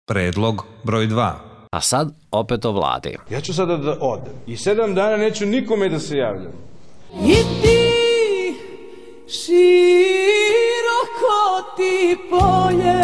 Predlog broj 2. A sad opet o vladi. Ja ću sada da odem i 7 dana neću nikome da se javljam. I ti široko ti polje,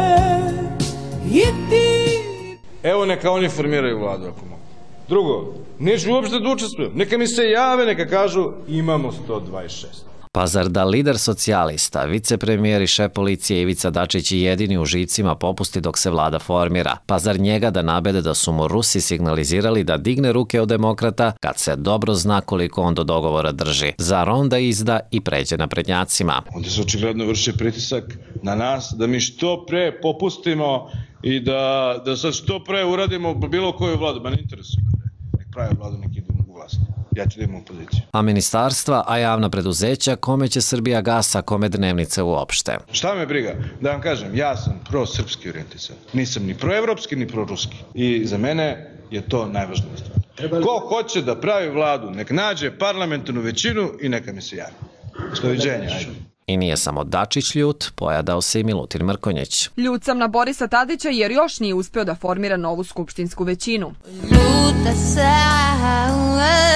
i ti... Evo neka oni formiraju vladu ako mogu. Drugo, neću uopšte da učestvujem. Neka mi se jave, neka kažu imamo 126. Pa zar da lider socijalista, vicepremijer i šef policije Ivica Dačić jedini u žicima popusti dok se vlada formira? Pa zar njega da nabede da su mu Rusi signalizirali da digne ruke od demokrata kad se dobro zna koliko on do dogovora drži? Zar on da izda i pređe naprednjacima? Onda se očigledno vrši pritisak na nas da mi što pre popustimo i da sad što pre uradimo bilo koju vladu. Ma ne interesuje me. Nek prave vladu, nek idu u vlast. Ja ću da imam opoziciju. A ministarstva, a javna preduzeća, kome će Srbija gas, a kome dnevnice uopšte? Šta me briga? Da vam kažem, ja sam pro-srpski orijentisan. Nisam ni pro-evropski, ni pro-ruski. I za mene je to najvažnija stvar. Ko hoće da pravi vladu, nek nađe parlamentarnu većinu i neka mi se javi. Doviđenja, ajde. I nije samo Dačić ljut, pojadao se i Milutin Mrkonjić. Ljut sam na Borisa Tadića jer još nije uspeo da formira novu skupštinsku većinu. Ljuta sam.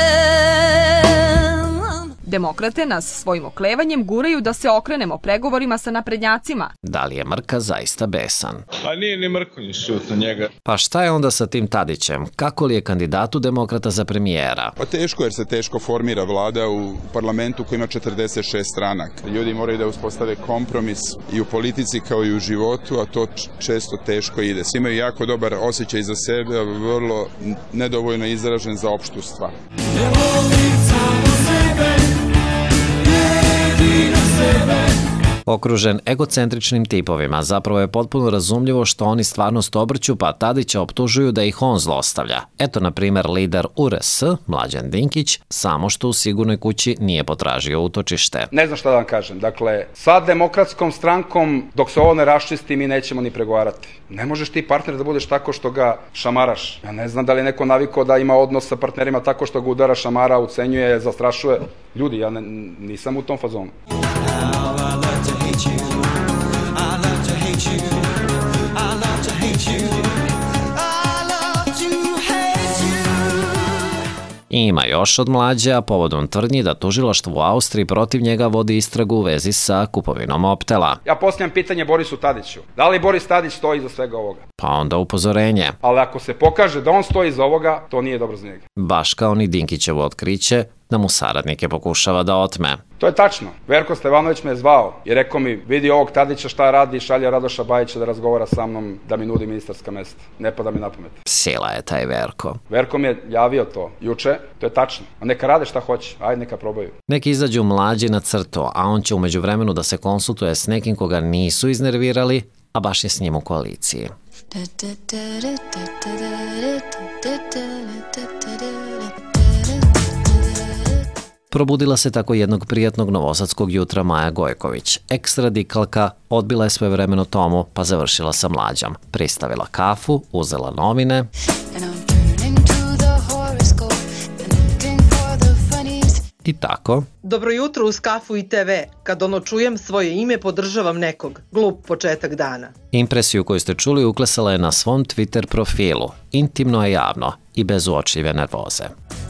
Demokrate nas svojim oklevanjem guraju da se okrenemo pregovorima sa naprednjacima. Da li je Mrka zaista besan? A nije ni Mrkonjić ljut na njega. Pa šta je onda sa tim Tadićem? Kako li je kandidatu demokrata za premijera? Pa teško, jer se teško formira vlada u parlamentu koji ima 46 stranaka. Ljudi moraju da uspostave kompromis i u politici kao i u životu, a to često teško ide. Svi imaju jako dobar osjećaj za sebe, a vrlo nedovoljno izražen za opštu stvar. Okružen egocentričnim tipovima, zapravo je potpuno razumljivo što oni stvarnost obrću, pa Tadića optužuju da ih on zlostavlja. Eto, na primer, lider URS, Mlađan Dinkić, samo što u Sigurnoj kući nije potražio utočište. Ne znam šta da vam kažem. Dakle, sa Demokratskom strankom, dok se ovo ne raščisti, mi nećemo ni pregovarati. Ne možeš ti partner da budeš tako što ga šamaraš. Ja ne znam da li je neko navikao da ima odnos sa partnerima tako što ga udara, šamara, ucenjuje, zastrašuje. Ljudi, ja nisam u tom fazonu. Ima još od Mlađa, povodom tvrdnji da tužilaštvo u Austriji protiv njega vodi istragu u vezi sa kupovinom Optela. Ja postavljam pitanje Borisu Tadiću. Da li Boris Tadić stoji iza svega ovoga? Pa onda upozorenje. Ali ako se pokaže da on stoji iza ovoga, to nije dobro za njega. Baš kao ni Dinkićevo otkriće da mu saradnike pokušava da otme. To je tačno. Verko Stevanović me je zvao i rekao mi, vidi ovog Tadića šta radi, šalje Radoša Bajića da razgovara sa mnom, da mi nudi ministarska mesta. Ne pada mi na pamet. Sila je taj Verko. Verko mi je javio to juče, to je tačno. A neka rade šta hoće, ajde neka probaju. Neki izađu Mlađi na crtu, a on će u međuvremenu da se konsultuje s nekim koga nisu iznervirali, a baš je s njim u koaliciji. Probudila se tako jednog prijatnog novosadskog jutra Maja Gojković. Ex-radikalka odbila je svojevremeno Tomu, pa završila sa Mlađom. Pristavila kafu, uzela novine i tako. Dobro jutro uz kafu i TV. Kad čujem svoje ime, podržavam nekog. Glup početak dana. Impresiju koju ste čuli uklesala je na svom Twitter profilu. Intimno je javno i bez uočljive nervoze.